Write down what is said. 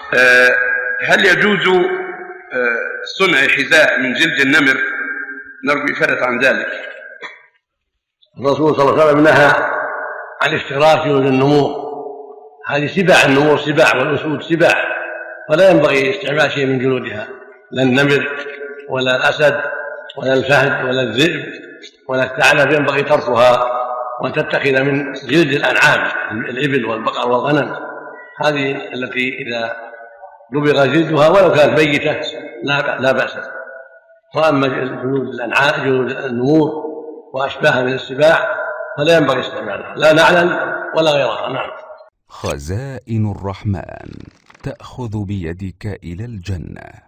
هل يجوز صنع حذاء من جلد النمر؟ نرجو إفادة عن ذلك. الرسول صلى الله عليه وسلم نهى عن اشتراك جلود النمور، هذه سباع، النمور سباع والأسود سباع، فلا ينبغي استعمال شيء من جلودها، لا النمر ولا الأسد ولا الفهد ولا الذئب ولا الثعلب، ينبغي تركها وأن تتخذ من جلد الأنعام، الإبل والبقر والغنم، هذه التي إذا دبغ جلدها ولو كانت ميتة لا بأس. وأما جلود الأنعام جلود النمور وأشباهها من السباع فلا ينبغي استعمالها، لا نعلا ولا غيرها. نعم. خزائن الرحمن تأخذ بيدك إلى الجنة.